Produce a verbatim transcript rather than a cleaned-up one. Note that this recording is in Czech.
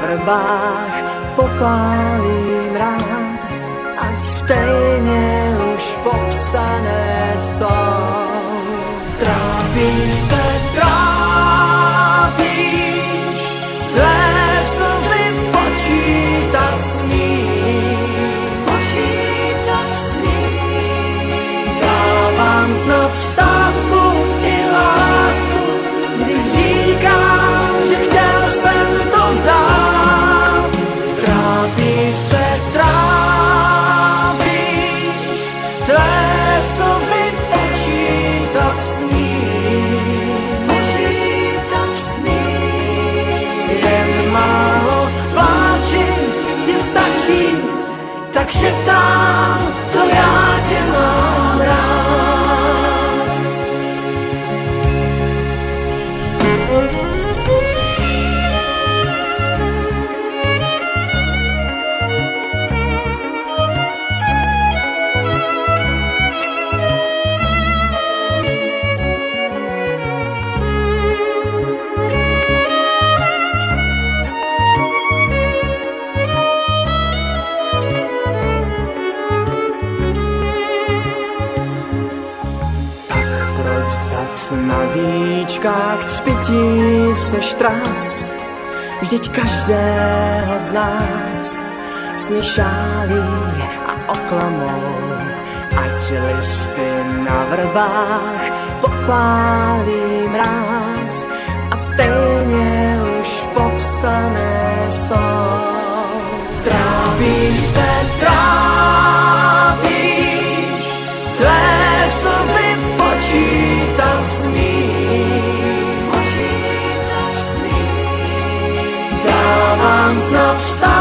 vrbách popálí mráz a stejně už popsané jsou. Trápíš se, trápíš, tvé slzy počítat smím, počítat smím. Dávám snad sázku i lásku, když říkám, že chtěl jsem to vzdát. Trápíš se, trápíš, tvé slzy počítat smím, počítat smím. Jen málo k pláči ti stačí, tak šeptám, to já tě mám rád. Na víčkách třpití se štras, vždyť každého z nás sny šálí a oklamou, ať listy na vrbách popálí mráz a stejně už popsané jsou. Trápíš se, trápíš, tvé slzy počítat smím, počítat smím. Dávám snad vstát